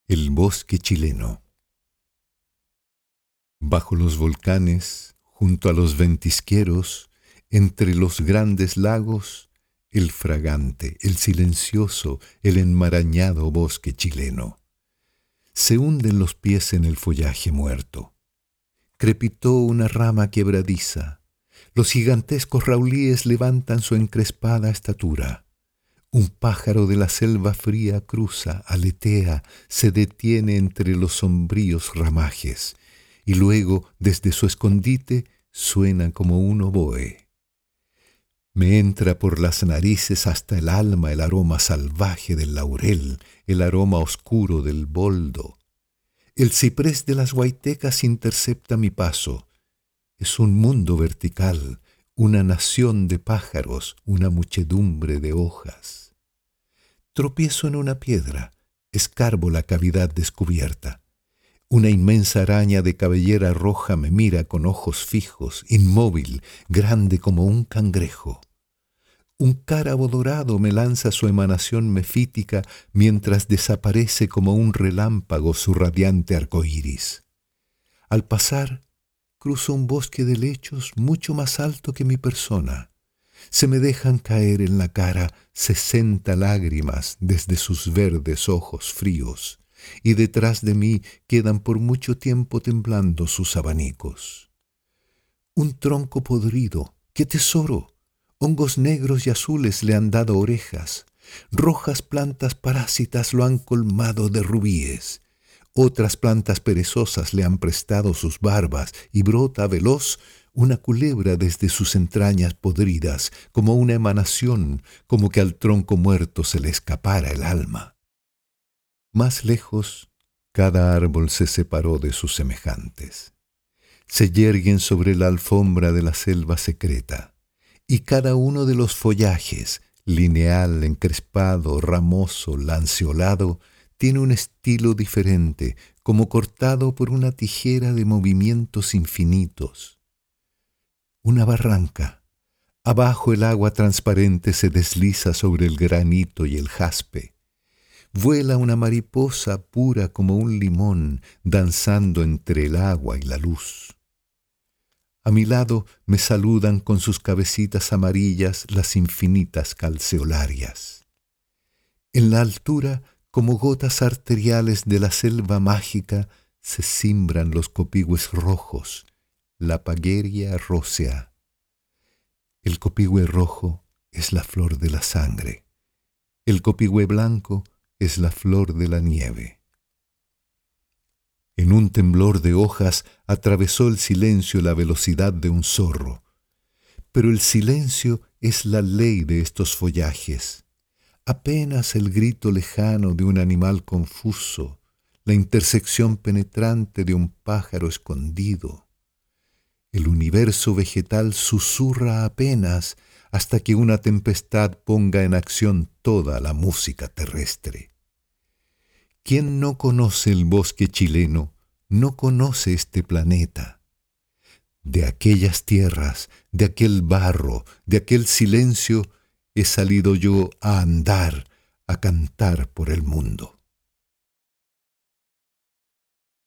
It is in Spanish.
El bosque chileno. Bajo los volcanes, junto a los ventisqueros, entre los grandes lagos, el fragante, el silencioso, el enmarañado bosque chileno. Se hunden los pies en el follaje muerto. Crepitó una rama quebradiza. Los gigantescos raulíes levantan su encrespada estatura. Un pájaro de la selva fría cruza, aletea, se detiene entre los sombríos ramajes, y luego, desde su escondite, suena como un oboe. Me entra por las narices hasta el alma el aroma salvaje del laurel, el aroma oscuro del boldo. El ciprés de las huaytecas intercepta mi paso. Es un mundo vertical, una nación de pájaros, una muchedumbre de hojas. Tropiezo en una piedra, escarbo la cavidad descubierta. Una inmensa araña de cabellera roja me mira con ojos fijos, inmóvil, grande como un cangrejo. Un cárabo dorado me lanza su emanación mefítica mientras desaparece como un relámpago su radiante arcoíris. Al pasar, cruzo un bosque de lechos mucho más alto que mi persona. Se me dejan caer en la cara 60 lágrimas desde sus verdes ojos fríos, y detrás de mí quedan por mucho tiempo temblando sus abanicos. Un tronco podrido, ¡qué tesoro! Hongos negros y azules le han dado orejas, rojas plantas parásitas lo han colmado de rubíes, otras plantas perezosas le han prestado sus barbas y brota veloz una culebra desde sus entrañas podridas, como una emanación, como que al tronco muerto se le escapara el alma. Más lejos, cada árbol se separó de sus semejantes. Se yerguen sobre la alfombra de la selva secreta, y cada uno de los follajes, lineal, encrespado, ramoso, lanceolado, tiene un estilo diferente, como cortado por una tijera de movimientos infinitos. Una barranca. Abajo el agua transparente se desliza sobre el granito y el jaspe. Vuela una mariposa pura como un limón, danzando entre el agua y la luz. A mi lado me saludan con sus cabecitas amarillas las infinitas calceolarias. En la altura, como gotas arteriales de la selva mágica, se cimbran los copigües rojos, la pagueria rósea. El copigüe rojo es la flor de la sangre. El copigüe blanco es la flor de la nieve. En un temblor de hojas atravesó el silencio la velocidad de un zorro. Pero el silencio es la ley de estos follajes. Apenas el grito lejano de un animal confuso, la intersección penetrante de un pájaro escondido. El universo vegetal susurra apenas hasta que una tempestad ponga en acción toda la música terrestre. ¿Quién no conoce el bosque chileno, no conoce este planeta? De aquellas tierras, de aquel barro, de aquel silencio, he salido yo a andar, a cantar por el mundo.